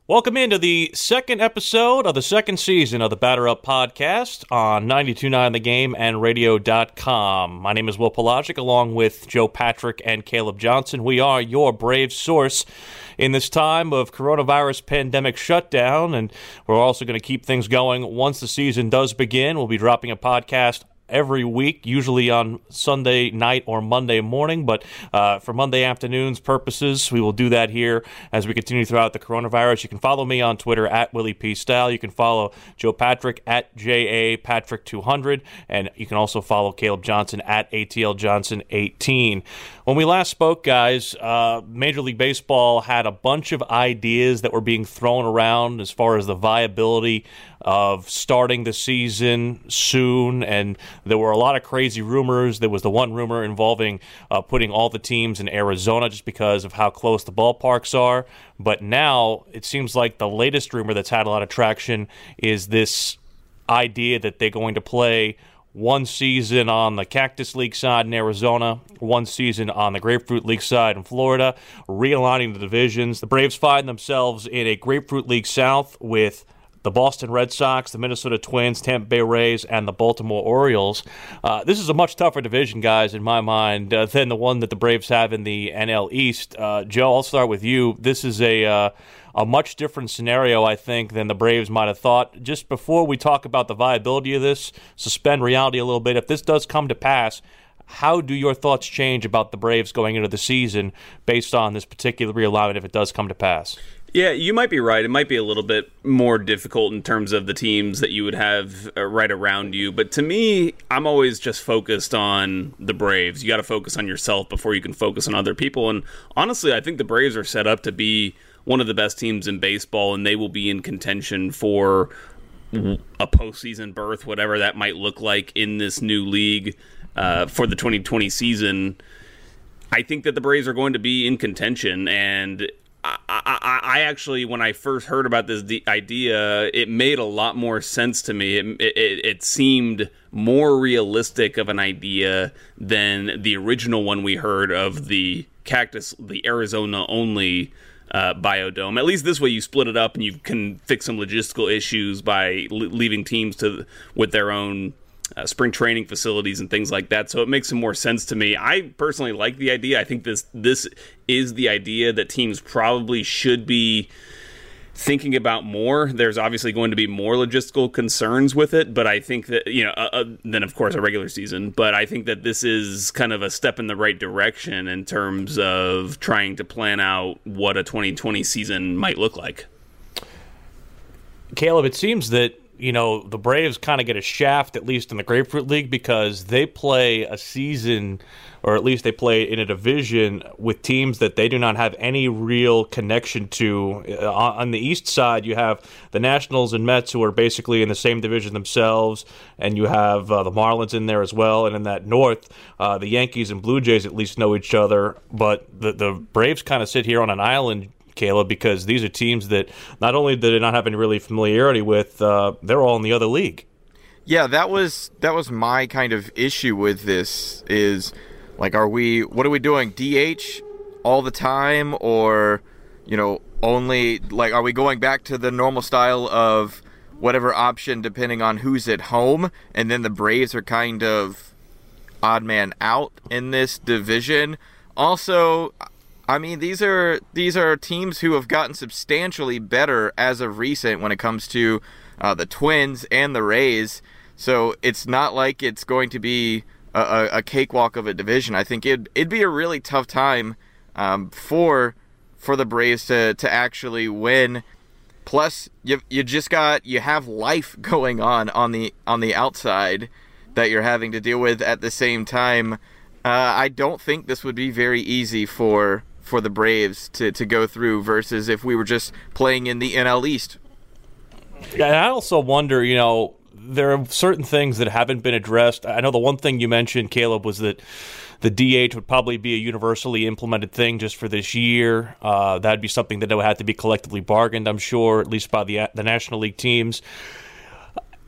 Welcome into the second episode of the second season of the Batter Up podcast on 92.9 The Game and radio.com. My name is Will Pelagic, along with Joe Patrick and Caleb Johnson. We are your Braves source in this time of coronavirus pandemic shutdown, and we're also going to keep things going once the season does begin. We'll be dropping a podcast every week, usually on Sunday night or Monday morning, but for Monday afternoons purposes, we will do that here as we continue throughout the coronavirus. You can follow me on Twitter at Willie P. Style. You can follow Joe Patrick at JAPatrick200, and you can also follow Caleb Johnson at ATL Johnson 18. When we last spoke, guys, Major League Baseball had a bunch of ideas that were being thrown around as far as the viability of starting the season soon, and there were a lot of crazy rumors. There was the one rumor involving putting all the teams in Arizona just because of how close the ballparks are. But now it seems like the latest rumor that's had a lot of traction is this idea that they're going to play one season on the Cactus League side in Arizona, one season on the Grapefruit League side in Florida, realigning the divisions. The Braves find themselves in a Grapefruit League South with the Boston Red Sox, the Minnesota Twins, Tampa Bay Rays, and the Baltimore Orioles. This is a much tougher division, guys, in my mind, than the one that the Braves have in the NL East. Joe, I'll start with you. This is a much different scenario, I think, than the Braves might have thought. Just before we talk about the viability of this, suspend reality a little bit. If this does come to pass, how do your thoughts change about the Braves going into the season based on this particular realignment if it does come to pass? Yeah, you might be right. It might be a little bit more difficult in terms of the teams that you would have right around you. But to me, I'm always just focused on the Braves. You got to focus on yourself before you can focus on other people. And honestly, I think the Braves are set up to be one of the best teams in baseball, and they will be in contention for a postseason berth, whatever that might look like in this new league for the 2020 season. I think that the Braves are going to be in contention, and I actually, when I first heard about this idea, it made a lot more sense to me. It seemed more realistic of an idea than the original one we heard of the Arizona only biodome. At least this way you split it up and you can fix some logistical issues by leaving teams with their own spring training facilities and things like that. So it makes some more sense to me. I personally like the idea. I think this is the idea that teams probably should be thinking about more. There's obviously going to be more logistical concerns with it, but I think that, than of course a regular season. But I think that this is kind of a step in the right direction in terms of trying to plan out what a 2020 season might look like. Caleb, it seems that the Braves kind of get a shaft, at least in the Grapefruit League, because they play a season, or at least they play in a division with teams that they do not have any real connection to. On the East side, you have the Nationals and Mets, who are basically in the same division themselves, and you have the Marlins in there as well. And in that North, the Yankees and Blue Jays at least know each other, but the Braves kind of sit here on an island, Caleb, because these are teams that not only do they not have any really familiarity with, they're all in the other league. Yeah, that was my kind of issue with this is, like, what are we doing? DH all the time, or, only, like, are we going back to the normal style of whatever option depending on who's at home, and then the Braves are kind of odd man out in this division? Also, I mean, these are teams who have gotten substantially better as of recent when it comes to the Twins and the Rays. So it's not like it's going to be a cakewalk of a division. I think it'd be a really tough time for the Braves to actually win. Plus, you have life going on the outside that you're having to deal with at the same time. I don't think this would be very easy for the Braves to go through versus if we were just playing in the NL East. Yeah, and I also wonder, there are certain things that haven't been addressed. I know the one thing you mentioned, Caleb, was that the DH would probably be a universally implemented thing just for this year. That'd be something that would have to be collectively bargained, I'm sure, at least by the National League teams.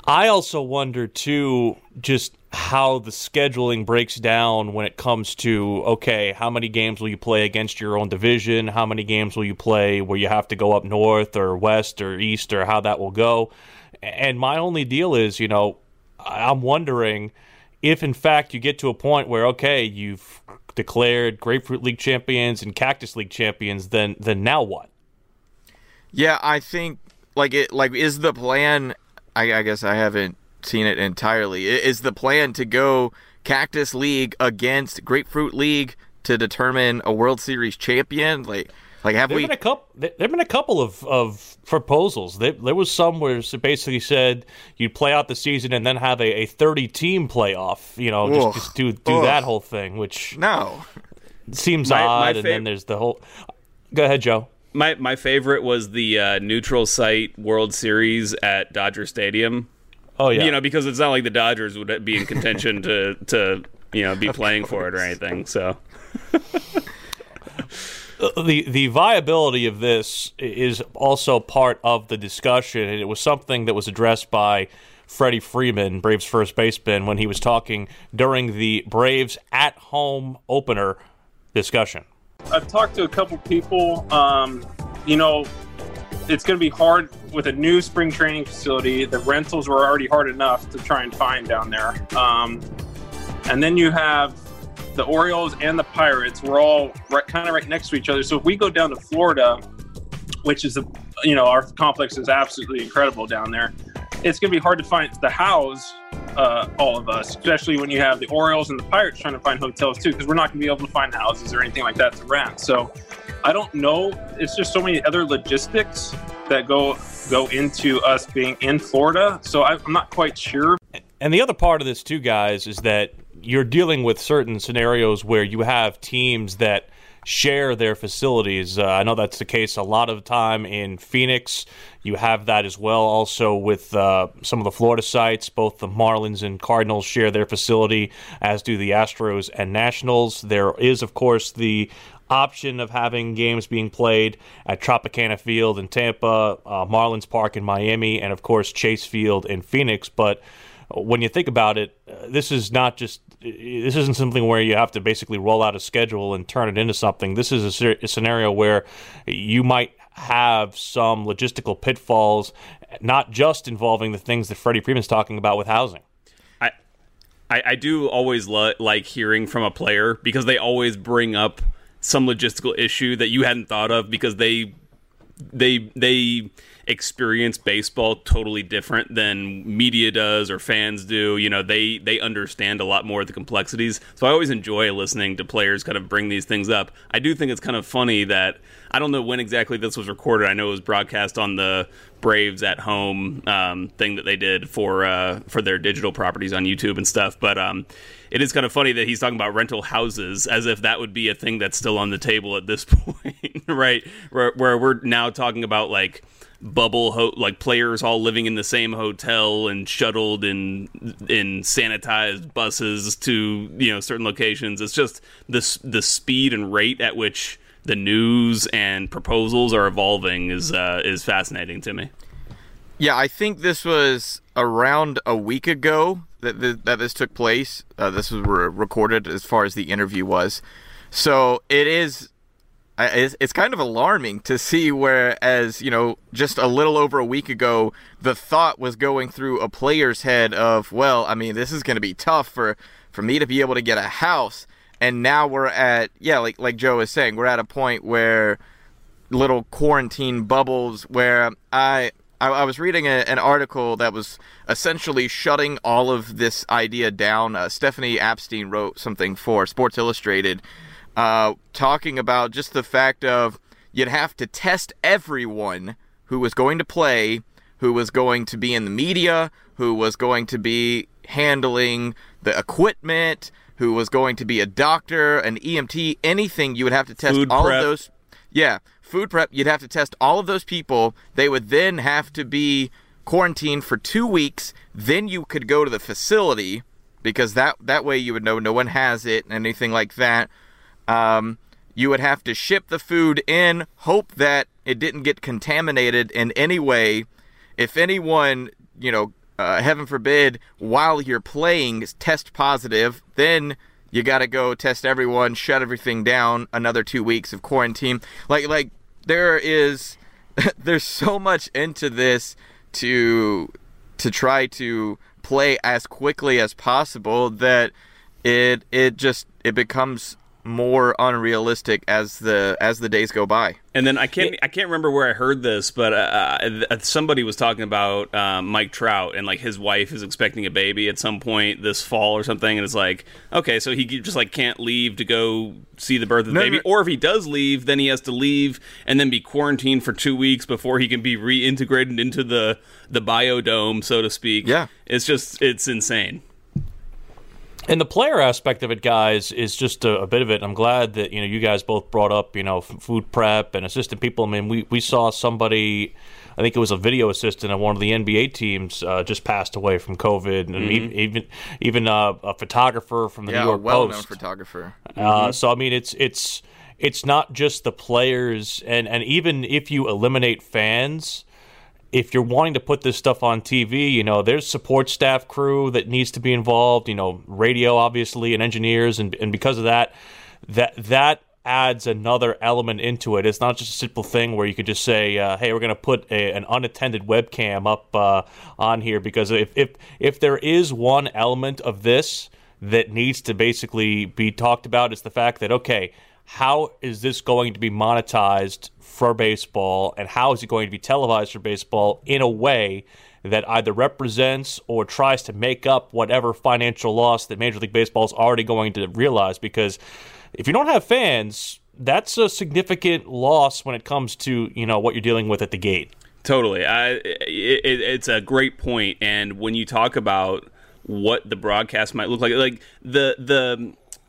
I also wonder, too, just how the scheduling breaks down when it comes to, okay, how many games will you play against your own division? How many games will you play where you have to go up north or west or east, or how that will go? And my only deal is, I'm wondering if, in fact, you get to a point where, okay, you've declared Grapefruit League champions and Cactus League champions, then now what? Yeah, I think, is the plan, I guess I haven't seen it entirely, is the plan to go Cactus League against Grapefruit League to determine a World Series champion? Have we? There've been a couple of proposals. There was some where it basically said you'd play out the season and then have a 30-team playoff. Just do that whole thing, which seems odd. And then there's the whole. Go ahead, Joe. My favorite was the neutral site World Series at Dodger Stadium. Oh yeah, because it's not like the Dodgers would be in contention to be playing for it or anything. So. The viability of this is also part of the discussion, and it was something that was addressed by Freddie Freeman, Braves first baseman, when he was talking during the Braves at-home opener discussion. I've talked to a couple people. It's going to be hard with a new spring training facility. The rentals were already hard enough to try and find down there. And then you have the Orioles and the Pirates. We're all right next to each other. So if we go down to Florida, which is our complex is absolutely incredible down there, it's going to be hard to find to house all of us, especially when you have the Orioles and the Pirates trying to find hotels too, because we're not going to be able to find houses or anything like that to rent. So I don't know. It's just so many other logistics that go into us being in Florida. So I'm not quite sure. And the other part of this too, guys, is that you're dealing with certain scenarios where you have teams that share their facilities. I know that's the case a lot of the time in Phoenix. You have that as well also with some of the Florida sites. Both the Marlins and Cardinals share their facility, as do the Astros and Nationals. There is, of course, the option of having games being played at Tropicana Field in Tampa, Marlins Park in Miami, and, of course, Chase Field in Phoenix. But when you think about it, this isn't something where you have to basically roll out a schedule and turn it into something. This is a scenario where you might have some logistical pitfalls, not just involving the things that Freddie Freeman's talking about with housing. I do always like hearing from a player, because they always bring up some logistical issue that you hadn't thought of, because they experience baseball totally different than media does or fans do. They understand a lot more of the complexities. So I always enjoy listening to players kind of bring these things up. I do think it's kind of funny that I don't know when exactly this was recorded. I know it was broadcast on the Braves at home thing that they did for their digital properties on YouTube and stuff. But it is kind of funny that he's talking about rental houses as if that would be a thing that's still on the table at this point, right? Where we're now talking about like like players all living in the same hotel and shuttled in sanitized buses to certain locations. It's just the speed and rate at which the news and proposals are evolving is fascinating to me. Yeah, I think this was around a week ago that this took place. This was recorded as far as the interview was. So it's kind of alarming to see, whereas, just a little over a week ago, the thought was going through a player's head of, well, I mean, this is going to be tough for me to be able to get a house. And now we're at, like Joe is saying, we're at a point where little quarantine bubbles where I was reading an article that was essentially shutting all of this idea down. Stephanie Apstein wrote something for Sports Illustrated talking about just the fact of you'd have to test everyone who was going to play, who was going to be in the media, who was going to be handling the equipment, who was going to be a doctor, an EMT, anything. You would have to test food all prep. Of those. Yeah, food prep. You'd have to test all of those people. They would then have to be quarantined for 2 weeks. Then you could go to the facility, because that way you would know no one has it and anything like that. You would have to ship the food in, hope that it didn't get contaminated in any way. If anyone, heaven forbid, while you're playing, test positive, then you got to go test everyone, shut everything down, another 2 weeks of quarantine. Like there's so much into this to try to play as quickly as possible that it becomes more unrealistic as the days go by. And then I can't remember where I heard this, but somebody was talking about Mike Trout, and like his wife is expecting a baby at some point this fall or something, and it's like, okay, so he just like can't leave to go see the birth of the baby, or if he does leave, then he has to leave and then be quarantined for 2 weeks before he can be reintegrated into the biodome, so to speak. Yeah, it's insane. And the player aspect of it, guys, is just a bit of it. I'm glad that you guys both brought up food prep and assistant people. I mean, we saw somebody, I think it was a video assistant on one of the NBA teams, just passed away from COVID, and even a photographer from the New York well-known Post. Photographer. So I mean, it's not just the players, and even if you eliminate fans. If you're wanting to put this stuff on TV, there's support staff crew that needs to be involved, radio, obviously, and engineers. And because of that adds another element into it. It's not just a simple thing where you could just say, hey, we're going to put an unattended webcam up on here. Because if there is one element of this that needs to basically be talked about, it's the fact that, okay, how is this going to be monetized for baseball, and how is it going to be televised for baseball in a way that either represents or tries to make up whatever financial loss that Major League Baseball is already going to realize? Because if you don't have fans, that's a significant loss when it comes to what you're dealing with at the gate. Totally. It's a great point. And when you talk about what the broadcast might look like the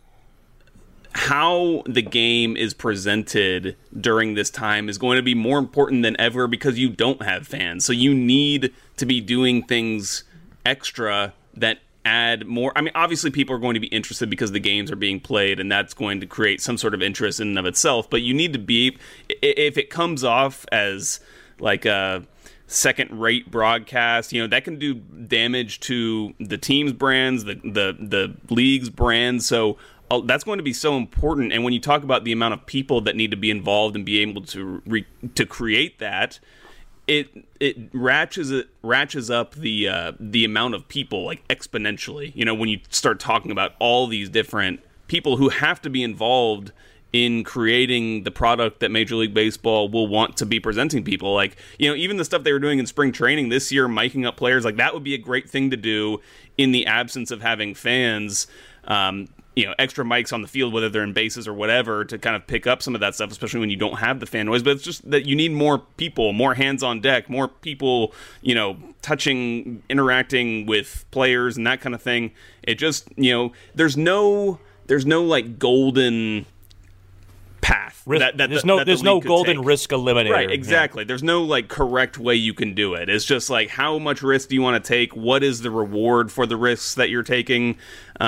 how the game is presented during this time is going to be more important than ever because you don't have fans. So you need to be doing things extra that add more. I mean, obviously people are going to be interested because the games are being played, and that's going to create some sort of interest in and of itself. But you need to be, if it comes off as like a second-rate broadcast, that can do damage to the team's brands, the league's brands. So that's going to be so important. And when you talk about the amount of people that need to be involved and be able to create that, it ratchets up the amount of people like exponentially. When you start talking about all these different people who have to be involved in creating the product that Major League Baseball will want to be presenting people. Like, even the stuff they were doing in spring training this year, miking up players, like that would be a great thing to do in the absence of having fans. Extra mics on the field, whether they're in bases or whatever, to kind of pick up some of that stuff, especially when you don't have the fan noise. But it's just that you need more people, more hands on deck, more people, touching, interacting with players and that kind of thing. It just, there's no like golden path. There's no golden risk eliminator. Right, exactly. Yeah. There's no like correct way you can do it. It's just like, how much risk do you want to take? What is the reward for the risks that you're taking?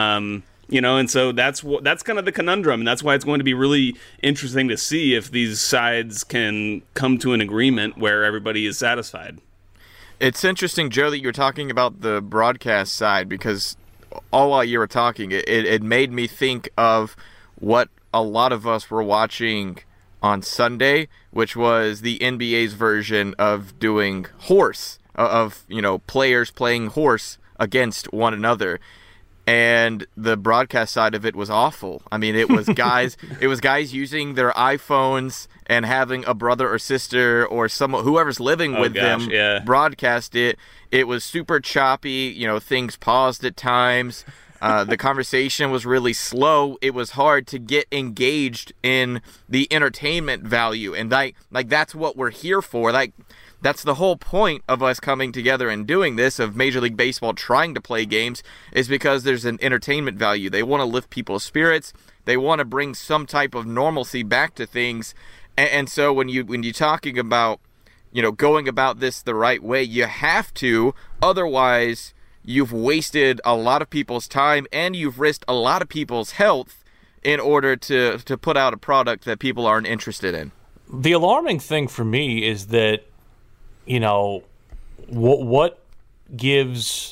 And so that's kind of the conundrum, and that's why it's going to be really interesting to see if these sides can come to an agreement where everybody is satisfied. It's interesting, Joe, that you're talking about the broadcast side, because all while you were talking, it made me think of what a lot of us were watching on Sunday, which was the NBA's version of doing horse, of players playing horse against one another. And the broadcast side of it was awful. I mean, it was guys using their iPhones and having a brother or sister or whoever's living with them broadcast it. It was super choppy, things paused at times. The conversation was really slow. It was hard to get engaged in the entertainment value. And that's what we're here for. That's the whole point of us coming together and doing this, of Major League Baseball trying to play games, is because there's an entertainment value. They want to lift people's spirits. They want to bring some type of normalcy back to things. And so when you're talking about, going about this the right way, you have to. Otherwise, you've wasted a lot of people's time and you've risked a lot of people's health in order to put out a product that people aren't interested in. The alarming thing for me is that, what gives,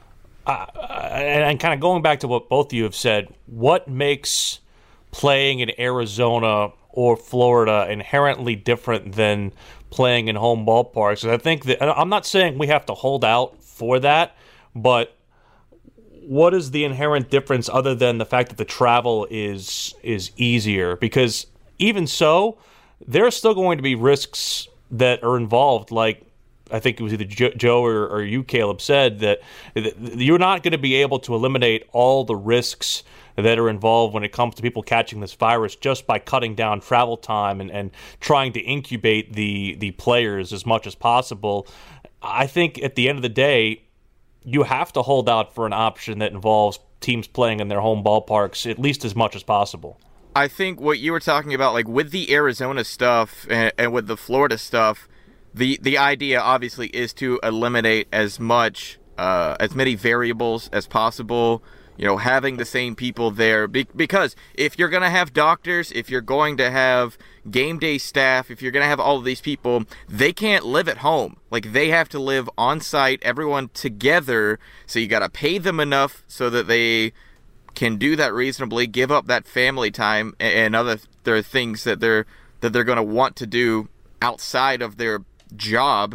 and kind of going back to what both of you have said, what makes playing in Arizona or Florida inherently different than playing in home ballparks? And I think that, I'm not saying we have to hold out for that, but what is the inherent difference other than the fact that the travel is easier? Because even so, there are still going to be risks that are involved. Like, I think it was either Joe or you, Caleb, said that you're not going to be able to eliminate all the risks that are involved when it comes to people catching this virus just by cutting down travel time and trying to incubate the players as much as possible. I think at the end of the day, you have to hold out for an option that involves teams playing in their home ballparks at least as much as possible. I think what you were talking about, like with the Arizona stuff and with the Florida stuff, the idea obviously is to eliminate as many variables as possible. You know, having the same people there, because if you're going to have doctors, if you're going to have game day staff, if you're going to have all of these people, they can't live at home. Like, they have to live on site, everyone together. So you got to pay them enough so that they can do that reasonably, give up that family time and other things that they're going to want to do outside of their job.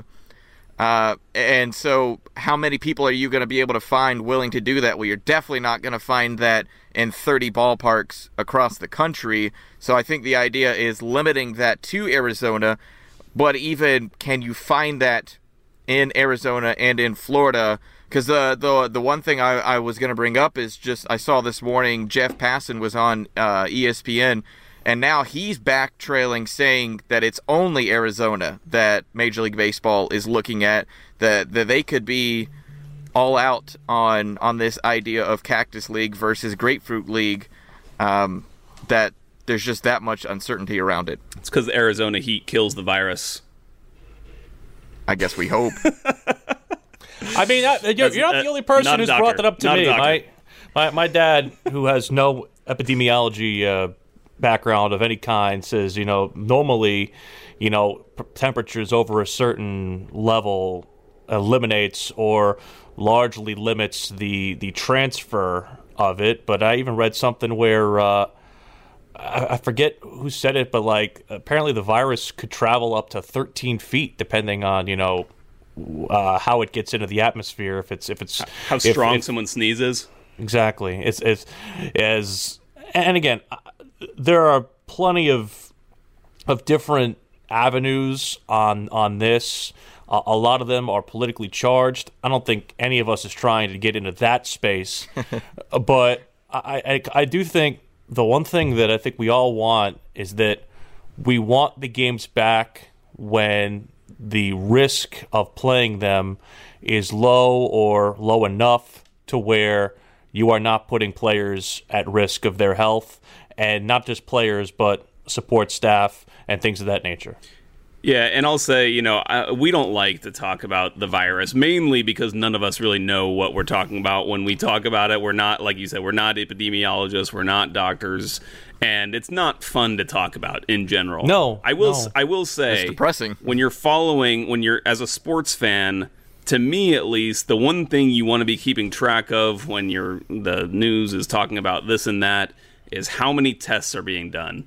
And so how many people are you going to be able to find willing to do that? Well, you're definitely not going to find that in 30 ballparks across the country. So I think the idea is limiting that to Arizona. But even, can you find that in Arizona and in Florida? Because the one thing I was going to bring up is just, I saw this morning Jeff Passan was on ESPN, and now he's backtrailing, saying that it's only Arizona that Major League Baseball is looking at, that they could be all out on this idea of Cactus League versus Grapefruit League, that there's just that much uncertainty around it. It's because the Arizona heat kills the virus. I guess we hope. I mean, you're not the only person who's brought that up to me. My dad, who has no epidemiology background of any kind, says, normally, temperatures over a certain level eliminates or largely limits the transfer of it. But I even read something where I forget who said it, but like apparently the virus could travel up to 13 feet depending on how it gets into the atmosphere. If it's how strong someone sneezes. Exactly. And again, there are plenty of different avenues on this. A lot of them are politically charged. I don't think any of us is trying to get into that space. But I do think the one thing that I think we all want is that we want the games back when the risk of playing them is low or low enough to where you are not putting players at risk of their health, and not just players, but support staff and things of that nature. Yeah, and I'll say, we don't like to talk about the virus, mainly because none of us really know what we're talking about when we talk about it. We're not, like you said, we're not epidemiologists, we're not doctors, and it's not fun to talk about in general. No. I will say, it's depressing. When you're as a sports fan, to me at least, the one thing you want to be keeping track of when the news is talking about this and that is how many tests are being done.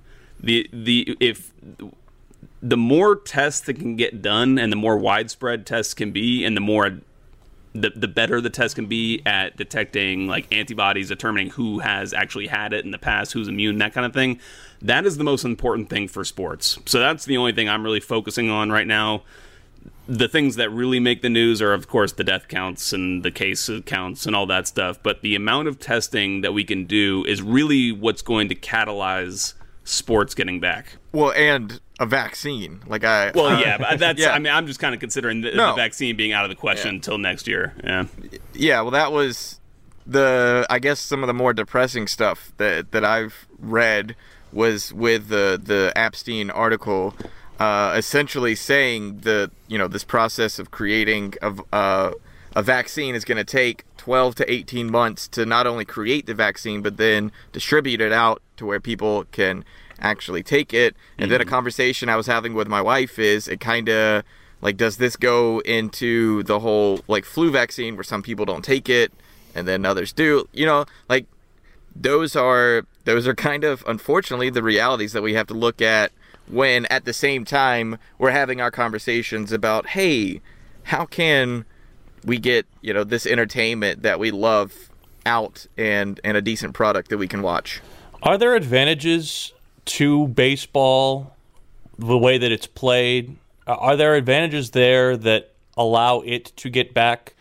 If the more tests that can get done and the more widespread tests can be, and the better the test can be at detecting like antibodies, determining who has actually had it in the past, who's immune, that kind of thing, that is the most important thing for sports. So that's the only thing I'm really focusing on right now. The things that really make the news are, of course, the death counts and the case counts and all that stuff. But the amount of testing that we can do is really what's going to catalyze sports getting back. Well, and a vaccine. But that's. Yeah. I mean, I'm just kind of considering the vaccine being out of the question until next year. Yeah. Yeah. Well, that was I guess some of the more depressing stuff that I've read was with the Epstein article. Essentially saying this process of creating a vaccine is going to take 12 to 18 months to not only create the vaccine, but then distribute it out to where people can actually take it. And then a conversation I was having with my wife is it kind of Like, does this go into the whole, like, flu vaccine where some people don't take it and then others do? You know, like, those are kind of, unfortunately, the realities that we have to look at when, at the same time, we're having our conversations about, hey, how can we get, you know, this entertainment that we love out and a decent product that we can watch? Are there advantages to baseball, the way that it's played? Are there advantages there that allow it to get back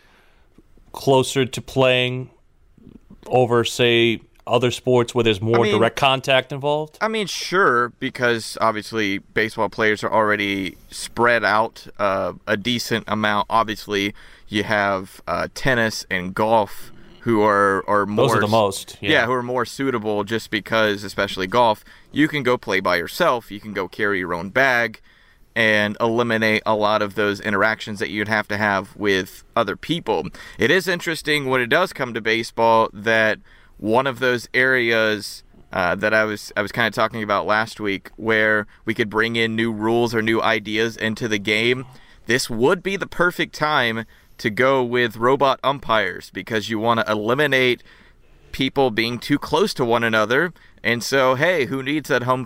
closer to playing over, say, other sports where there's more direct contact involved? I mean, sure, because obviously baseball players are already spread out a decent amount. Obviously, you have tennis and golf, who are more... Those are the most. Yeah, who are more suitable, just because, especially golf, you can go play by yourself, you can go carry your own bag, and eliminate a lot of those interactions that you'd have to have with other people. It is interesting when it does come to baseball that one of those areas that I was kind of talking about last week, where we could bring in new rules or new ideas into the game, this would be the perfect time to go with robot umpires, because you want to eliminate people being too close to one another. And so, hey, who needs that home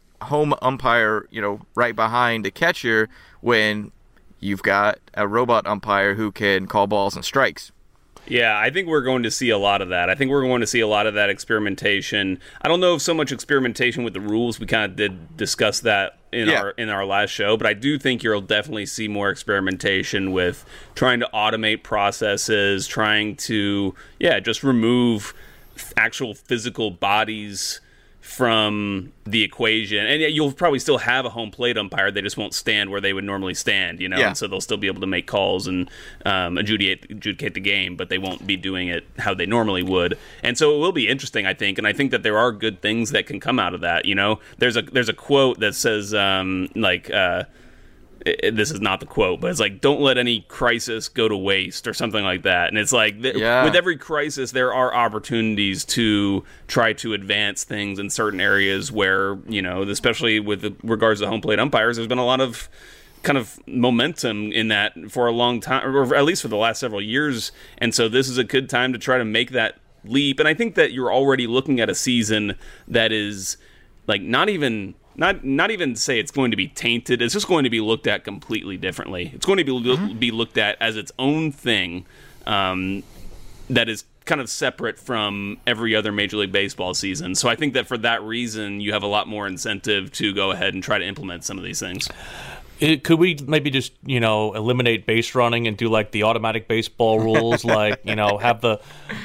umpire, you know, right behind a catcher when you've got a robot umpire who can call balls and strikes? Yeah, I think we're going to see a lot of that. I think we're going to see a lot of that experimentation. I don't know if so much experimentation with the rules. We kind of did discuss that in our last show, but I do think you'll definitely see more experimentation with trying to automate processes, trying to just remove actual physical bodies from the equation. And you'll probably still have a home plate umpire. They just won't stand where they would normally stand, you know, and so they'll still be able to make calls and adjudicate the game, but they won't be doing it how they normally would. And so it will be interesting, I think, and I think that there are good things that can come out of that. You know, there's a quote that says this is not the quote, but it's like, don't let any crisis go to waste, or something like that. And it's like, with every crisis, there are opportunities to try to advance things in certain areas where, you know, especially with regards to home plate umpires, there's been a lot of kind of momentum in that for a long time, or at least for the last several years. And so this is a good time to try to make that leap. And I think that you're already looking at a season that is like not even say it's going to be tainted. It's just going to be looked at completely differently. It's going to be looked at as its own thing that is kind of separate from every other Major League Baseball season. So I think that for that reason, you have a lot more incentive to go ahead and try to implement some of these things. Could we maybe just, you know, eliminate base running and do like the automatic baseball rules? Like, you know, have the,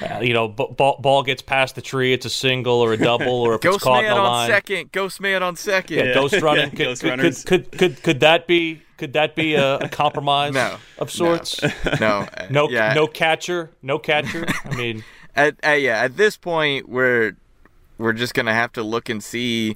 ball gets past the tree, it's a single or a double, or if it's caught in the line. Ghost man on second. Yeah, ghost running. Could that be a compromise of sorts? No catcher. I mean, at this point, we're just gonna have to look and see.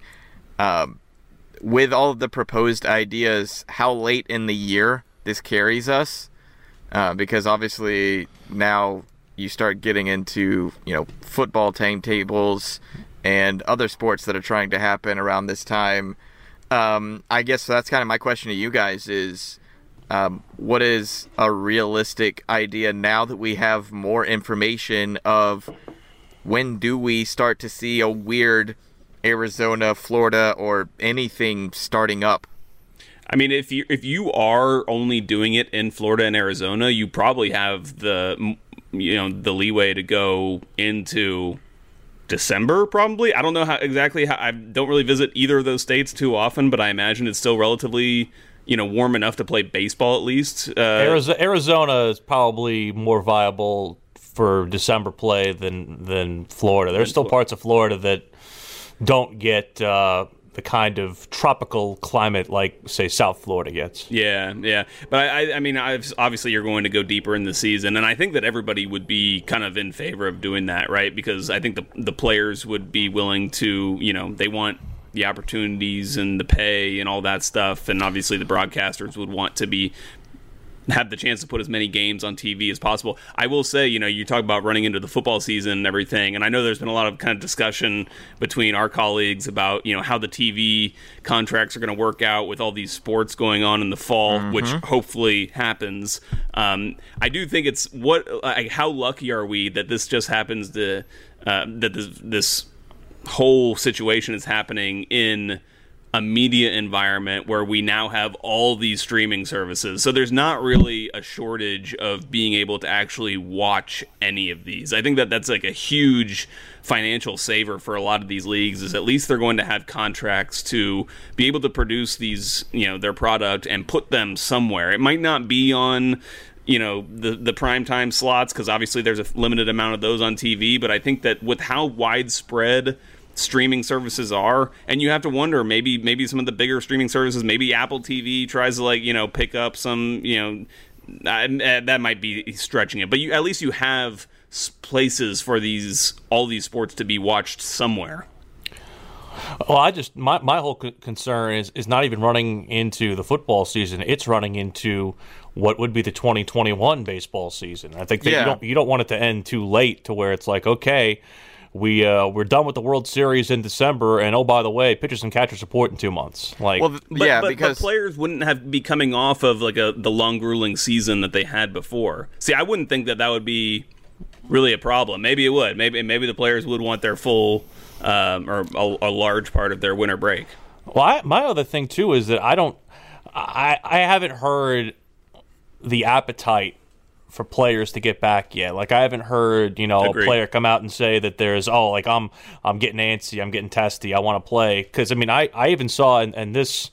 With all of the proposed ideas, how late in the year this carries us, because obviously now you start getting into, you know, football timetables and other sports that are trying to happen around this time. I guess that's kind of my question to you guys is, what is a realistic idea now that we have more information of when do we start to see a weird Arizona, Florida, or anything starting up? I mean, if you are only doing it in Florida and Arizona, you probably have the leeway to go into December, probably. I don't know how I don't really visit either of those states too often, but I imagine it's still relatively, you know, warm enough to play baseball at least. Arizona is probably more viable for December play than Florida. There's still parts of Florida that don't get the kind of tropical climate like, say, South Florida gets. Yeah. But I mean, obviously you're going to go deeper in the season, and I think that everybody would be kind of in favor of doing that, right? Because I think the players would be willing to, you know, they want the opportunities and the pay and all that stuff, and obviously the broadcasters would want to be have the chance to put as many games on TV as possible. I will say, you talk about running into the football season and everything, and I know there's been a lot of kind of discussion between our colleagues about, how the TV contracts are going to work out with all these sports going on in the fall, which hopefully happens. I do think it's how lucky are we that this just happens to, that this whole situation is happening in a media environment where we now have all these streaming services. So there's not really a shortage of being able to actually watch any of these. I think that that's like a huge financial saver for a lot of these leagues, is at least they're going to have contracts to be able to produce these, their product and put them somewhere. It might not be on the primetime slots, because obviously there's a limited amount of those on TV, but I think that with how widespread streaming services are, and you have to wonder, maybe some of the bigger streaming services, maybe Apple TV tries to pick up some, that might be stretching it, but at least you have places for all these sports to be watched somewhere. Well, my whole concern is not even running into the football season. It's running into what would be the 2021 baseball season. I think that you don't want it to end too late to where it's like, okay, we're done with the World Series in December, and oh, by the way, pitchers and catchers report in 2 months. But players wouldn't be coming off of the long, grueling season that they had before. See, I wouldn't think that would be really a problem. Maybe it would. Maybe the players would want their full or a large part of their winter break. Well, my other thing too is that I haven't heard the appetite for players to get back yet. Like, I haven't heard, a player come out and say that there's, I'm getting antsy, I'm getting testy, I want to play. Because, I even saw, and this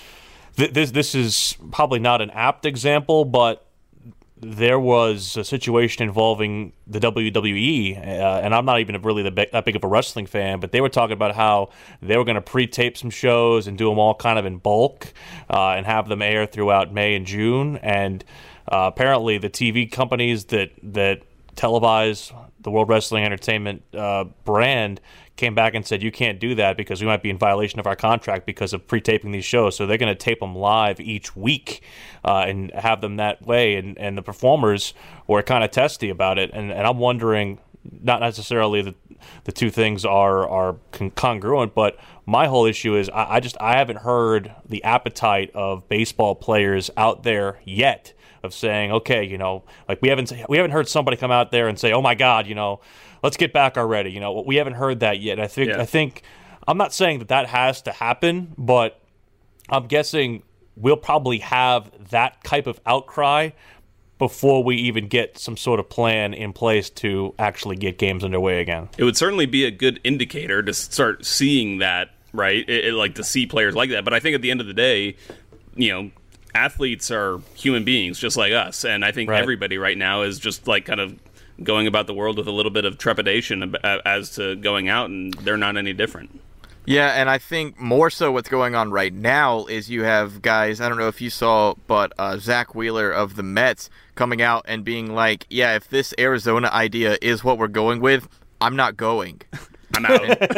is probably not an apt example, but there was a situation involving the WWE, and I'm not even really that big of a wrestling fan, but they were talking about how they were going to pre-tape some shows and do them all kind of in bulk and have them air throughout May and June, and apparently the TV companies that televise the World Wrestling Entertainment brand came back and said, you can't do that because we might be in violation of our contract because of pre-taping these shows. So they're going to tape them live each week and have them that way. And the performers were kind of testy about it. And I'm wondering, not necessarily that the two things are congruent, but my whole issue is I haven't heard the appetite of baseball players out there yet of saying, okay, we haven't heard somebody come out there and say, oh my God, let's get back already. We haven't heard that yet. I think I'm not saying that has to happen, but I'm guessing we'll probably have that type of outcry before we even get some sort of plan in place to actually get games underway again. It would certainly be a good indicator to start seeing that, right? Like to see players like that. But I think at the end of the day, athletes are human beings just like us, and I think everybody right now is just like kind of going about the world with a little bit of trepidation as to going out, and they're not any different. Yeah, and I think more so what's going on right now is you have guys, I don't know if you saw, but Zach Wheeler of the Mets coming out and being like, yeah, if this Arizona idea is what we're going with, I'm not going. I'm out.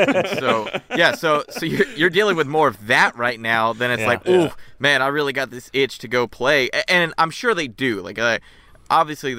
So you're dealing with more of that right now than it's ooh, man, I really got this itch to go play. And I'm sure they do. Like, obviously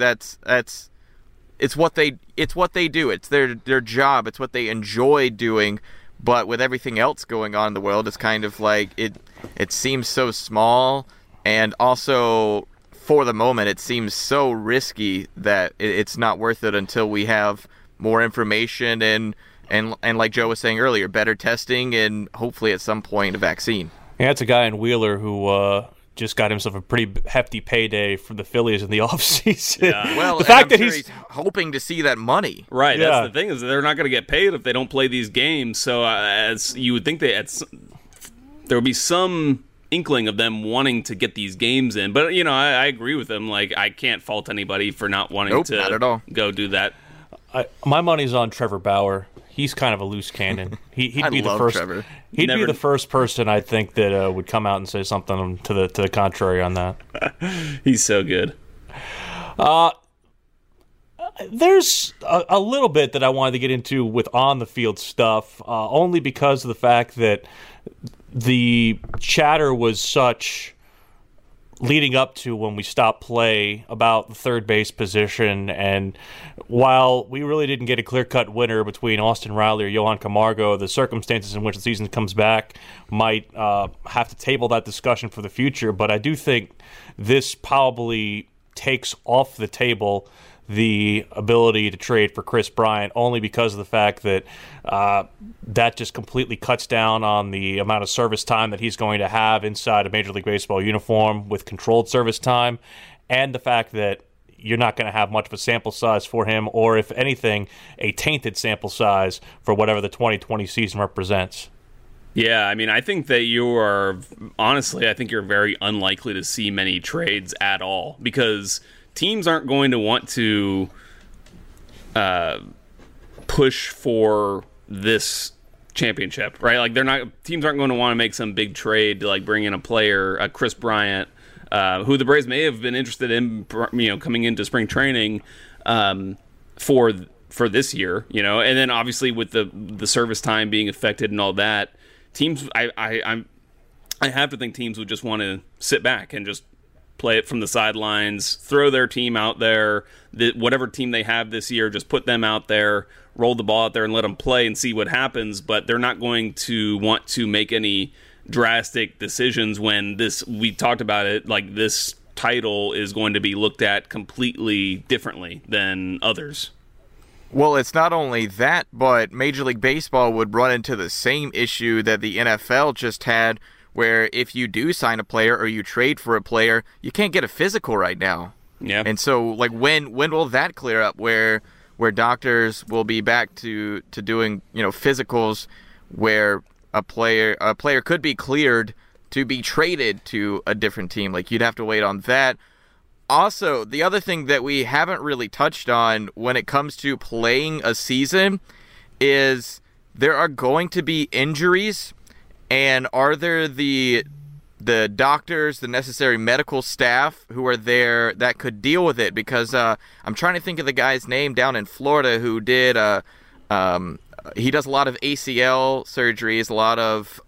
it's what they do. It's their job. It's what they enjoy doing. But with everything else going on in the world, it's kind of like it seems so small, and also for the moment it seems so risky that it's not worth it until we have more information and like Joe was saying earlier, better testing and hopefully at some point a vaccine. Yeah, it's a guy in Wheeler who just got himself a pretty hefty payday from the Phillies in the offseason. Yeah. Well, the fact that he's hoping to see that money. Right. Yeah. That's the thing, is they're not going to get paid if they don't play these games. So as you would think there would be some inkling of them wanting to get these games in. But, I agree with them. Like, I can't fault anybody for not wanting to not at all. Go do that. My money's on Trevor Bauer. He's kind of a loose cannon. He'd be the first. Trevor. He'd be the first person I think that would come out and say something to the contrary on that. He's so good. There's a little bit that I wanted to get into with on the field stuff, only because of the fact that the chatter was such leading up to when we stopped play about the third base position. And while we really didn't get a clear-cut winner between Austin Riley or Johan Camargo, the circumstances in which the season comes back might have to table that discussion for the future. But I do think this probably takes off the table the ability to trade for Kris Bryant, only because of the fact that that just completely cuts down on the amount of service time that he's going to have inside a Major League Baseball uniform with controlled service time, and the fact that you're not going to have much of a sample size for him, or if anything, a tainted sample size for whatever the 2020 season represents. Yeah, I mean, I think that I think you're very unlikely to see many trades at all, because teams aren't going to want to push for this championship, right? Like teams aren't going to want to make some big trade to like bring in a player, Kris Bryant, who the Braves may have been interested in, coming into spring training for this year, and then obviously with the service time being affected and all that, teams, I have to think teams would just want to sit back and just play it from the sidelines, throw their team out there, whatever team they have this year, just put them out there, roll the ball out there and let them play and see what happens. But they're not going to want to make any drastic decisions when we talked about it, like this title is going to be looked at completely differently than others. Well, it's not only that, but Major League Baseball would run into the same issue that the NFL just had, where if you do sign a player or you trade for a player, you can't get a physical right now. Yeah. And so, like, when will that clear up, where doctors will be back to doing, physicals, where a player could be cleared to be traded to a different team? Like, you'd have to wait on that. Also, the other thing that we haven't really touched on when it comes to playing a season is there are going to be injuries. And are there the doctors, the necessary medical staff who are there that could deal with it? Because I'm trying to think of the guy's name down in Florida who did he does a lot of ACL surgeries, a lot of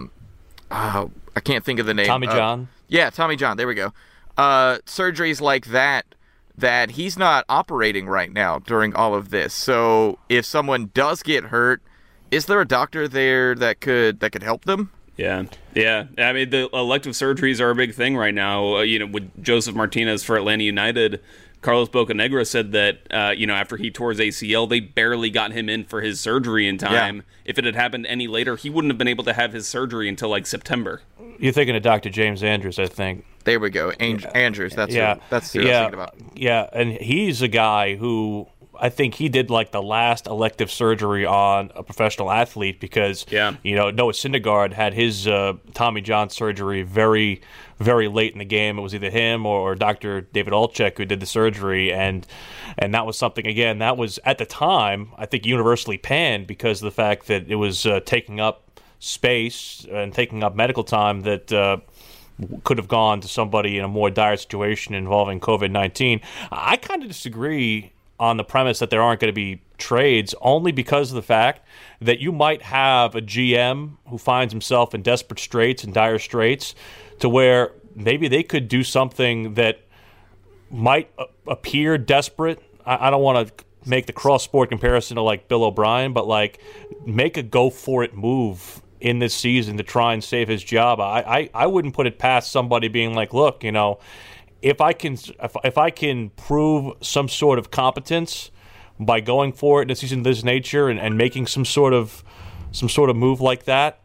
I can't think of the name. Tommy John. Yeah, Tommy John. There we go. Surgeries like that he's not operating right now during all of this. So if someone does get hurt, is there a doctor there that could help them? Yeah. I mean, the elective surgeries are a big thing right now. With Joseph Martinez for Atlanta United, Carlos Bocanegra said that after he tore his ACL, they barely got him in for his surgery in time. Yeah. If it had happened any later, he wouldn't have been able to have his surgery until like September. You're thinking of Dr. James Andrews, I think. There we go, Andrews. That's who I was thinking about. Yeah, and he's a guy who, I think he did like the last elective surgery on a professional athlete because, Noah Syndergaard had his Tommy John surgery very, very late in the game. It was either him or Dr. David Olczyk who did the surgery, and that was something, again, that was at the time, I think, universally panned because of the fact that it was taking up space and taking up medical time that could have gone to somebody in a more dire situation involving COVID-19. I kind of disagree on the premise that there aren't going to be trades, only because of the fact that you might have a GM who finds himself in desperate straits and dire straits to where maybe they could do something that might appear desperate. I don't want to make the cross-sport comparison to like Bill O'Brien, but like make a go-for-it move in this season to try and save his job. I wouldn't put it past somebody being like, look, if I can prove some sort of competence by going for it in a season of this nature and making some sort of move like that,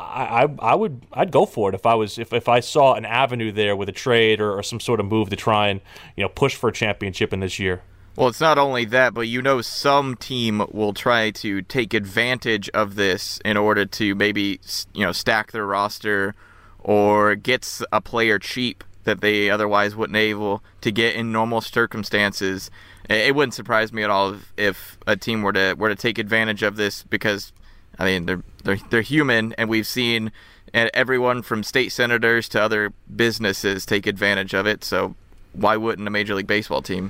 I'd go for it if I saw an avenue there with a trade or some sort of move to try and push for a championship in this year. Well, it's not only that, but some team will try to take advantage of this in order to maybe stack their roster or get a player cheap that they otherwise wouldn't able to get in normal circumstances. It wouldn't surprise me at all if a team were to take advantage of this because, I mean, they're human, and we've seen everyone from state senators to other businesses take advantage of it. So why wouldn't a Major League Baseball team?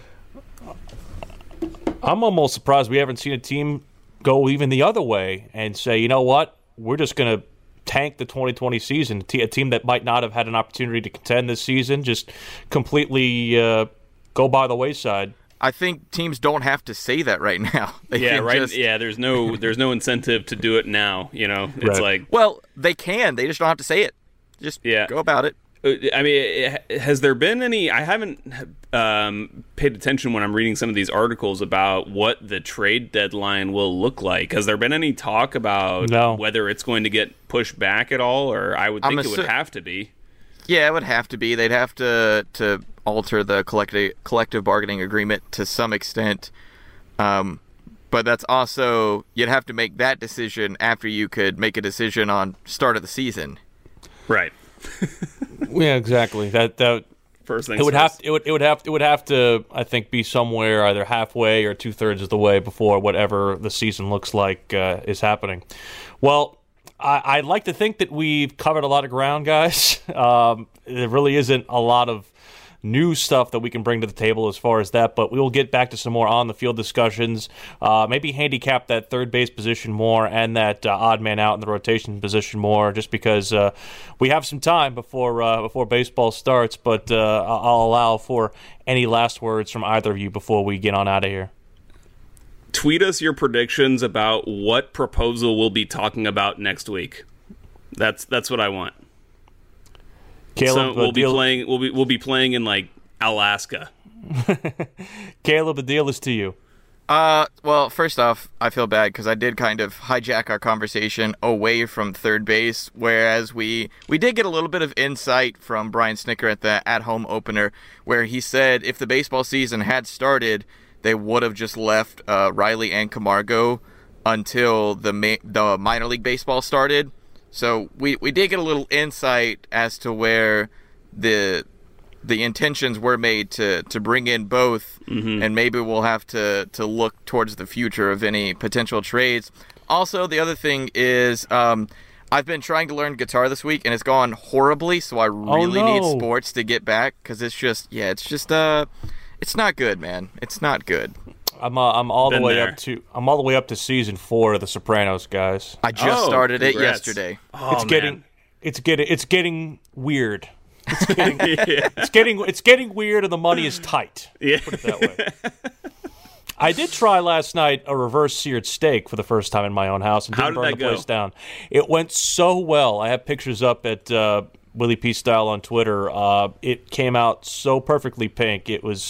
I'm almost surprised we haven't seen a team go even the other way and say, you know what, we're just going to tank the 2020 season. A team that might not have had an opportunity to contend this season just completely go by the wayside. I think teams don't have to say that right now. There's no incentive to do it now. It's like, well, they can. They just don't have to say it. Just go about it. I mean, has there been any? I haven't paid attention when I'm reading some of these articles about what the trade deadline will look like. Has there been any talk about whether it's going to get pushed back at all, or I would think it would have to be. Yeah, it would have to be. They'd have to alter the collective bargaining agreement to some extent. But that's also, you'd have to make that decision after you could make a decision on start of the season. Right. Yeah, exactly. That first thing. It would have to, I think, be somewhere either halfway or 2/3 of the way before whatever the season looks like is happening. Well, I'd like to think that we've covered a lot of ground, guys. There really isn't a lot of new stuff that we can bring to the table as far as that, but we will get back to some more on-the-field discussions, maybe handicap that third base position more and that odd man out in the rotation position more, just because we have some time before baseball starts, but I'll allow for any last words from either of you before we get on out of here. Tweet us your predictions about what proposal we'll be talking about next week. That's what I want. Caleb, so we'll be playing in like Alaska. Caleb, the deal is to you. Well, first off, I feel bad because I did kind of hijack our conversation away from third base, whereas we did get a little bit of insight from Brian Snicker at the at-home opener, where he said if the baseball season had started, they would have just left Riley and Camargo until the minor league baseball started. So we did get a little insight as to where the intentions were made to bring in both, and maybe we'll have to look towards the future of any potential trades. Also, the other thing is I've been trying to learn guitar this week, and it's gone horribly, so I really need sports to get back, because it's not good, man. It's not good. I'm all the way up to season 4 of The Sopranos, guys. I just started it yesterday. It's getting weird. It's getting weird, and the money is tight. Yeah. Put it that way. I did try last night a reverse seared steak for the first time in my own house and didn't burn the place down. It went so well. I have pictures up at Willie P. Style on Twitter. It came out so perfectly pink.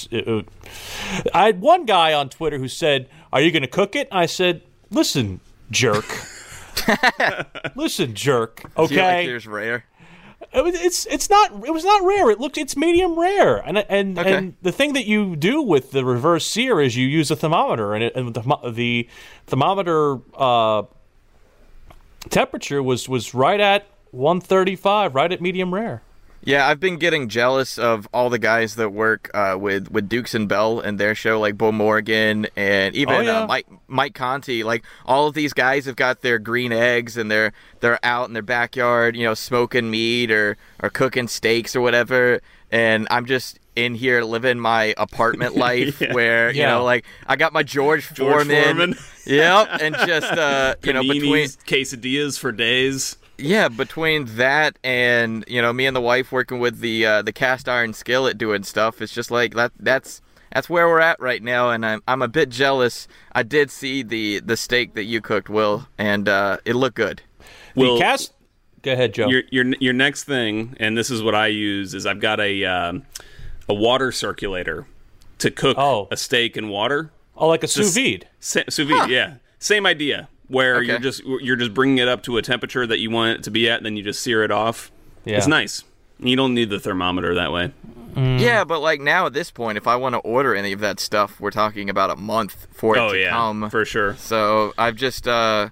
I had one guy on Twitter who said, "Are you going to cook it?" I said, "Listen, jerk. Listen, jerk. Okay, do you like yours rare?" It was not rare. It's medium rare. And the thing that you do with the reverse sear is you use a thermometer, and the thermometer temperature was right at 135, right at medium rare. Yeah, I've been getting jealous of all the guys that work with Dukes and Bell and their show, like Bo Morgan and even Mike Conti. Like, all of these guys have got their green eggs, and they're out in their backyard, smoking meat or cooking steaks or whatever. And I'm just in here living my apartment life where, like, I got my George Foreman. Yep, and just, between quesadillas for days. Yeah, between that and, me and the wife working with the cast iron skillet doing stuff, it's just like that's where we're at right now, and I'm a bit jealous. I did see the steak that you cooked, Will, and it looked good. Well, go ahead, Joe. Your next thing, and this is what I use, is I've got a water circulator to cook a steak in water. Oh, like a sous vide. Sous vide, yeah. Same idea. Where you're just bringing it up to a temperature that you want it to be at, and then you just sear it off. Yeah. It's nice. You don't need the thermometer that way. Yeah, but like now at this point, if I want to order any of that stuff, we're talking about a month for it to come. For sure. So I've just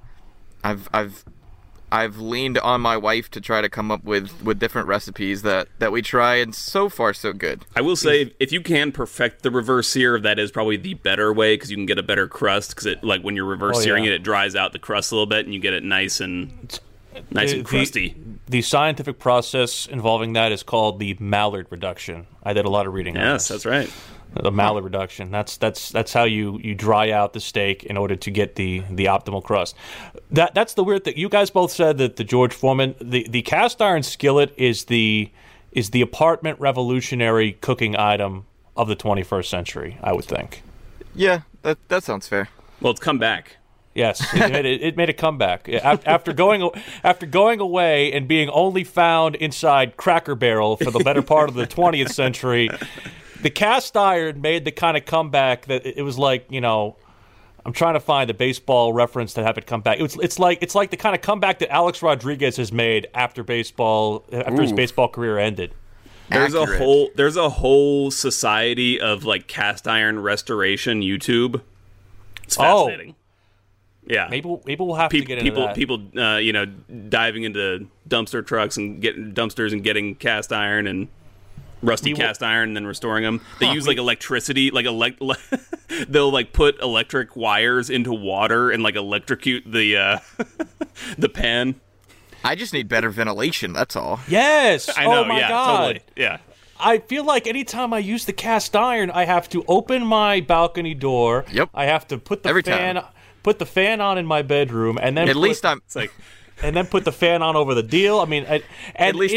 I've leaned on my wife to try to come up with different recipes that we try, and so far so good. I will say, if you can perfect the reverse sear, that is probably the better way, because you can get a better crust, because it, like, when you're reverse searing it dries out the crust a little bit, and you get it nice and crusty. The scientific process involving that is called the Maillard reduction. I did a lot of reading on this. Yes, that's right. The mallet reduction. That's how you dry out the steak in order to get the optimal crust. That's the weird thing. You guys both said that the George Foreman, the cast iron skillet is the apartment revolutionary cooking item of the 21st century, I would think. Yeah, that sounds fair. Well, it's come back. Yes, it made a comeback after going away and being only found inside Cracker Barrel for the better part of the 20th century. The cast iron made the kind of comeback that it was like, I'm trying to find a baseball reference to have it come back. It's like the kind of comeback that Alex Rodriguez has made after his baseball career ended. There's a whole society of like cast iron restoration YouTube. It's fascinating. Yeah, maybe we'll have to get into that. People, diving into dumpster trucks and getting dumpsters and getting cast iron and rusty cast iron and then restoring them. They use like electricity, like they'll like put electric wires into water and like electrocute the the pan. I just need better ventilation, that's all. Yes. I know. Oh my yeah, God. Totally. Yeah. I feel like anytime I use the cast iron, I have to open my balcony door. Yep. I have to put the Every fan time. Put the fan on in my bedroom, and then and then put the fan on over the deal. I mean, and at least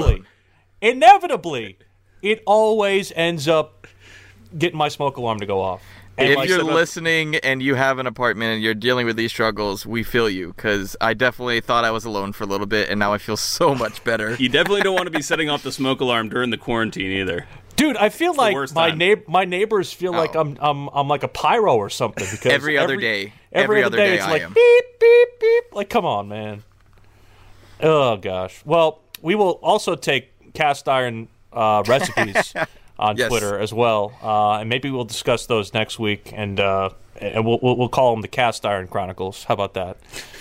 inevitably, it always ends up getting my smoke alarm to go off. And if you're listening and you have an apartment and you're dealing with these struggles, we feel you, because I definitely thought I was alone for a little bit, and now I feel so much better. You definitely don't want to be setting off the smoke alarm during the quarantine either. Dude, I feel like my neighbors feel like I'm like a pyro or something, because every other day it's I like am. beep beep beep. Like, come on, man. Oh gosh. Well, we will also take cast iron recipes on Twitter as well, and maybe we'll discuss those next week, and we'll call them the Cast Iron Chronicles. How about that?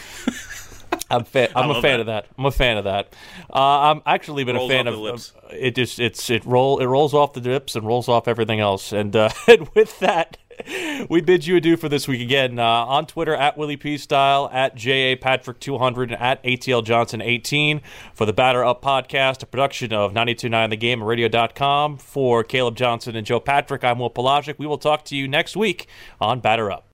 I'm a fan of that. I'm a fan of that. I'm actually been a fan of it. It rolls off the lips and rolls off everything else. And with that, we bid you adieu for this week again. On Twitter at Willie P Style, at JAPatrick200, and at ATL Johnson 18 for the Batter Up podcast, a production of 92.9 The Game and Radio.com. For Caleb Johnson and Joe Patrick, I'm Will Pelagic. We will talk to you next week on Batter Up.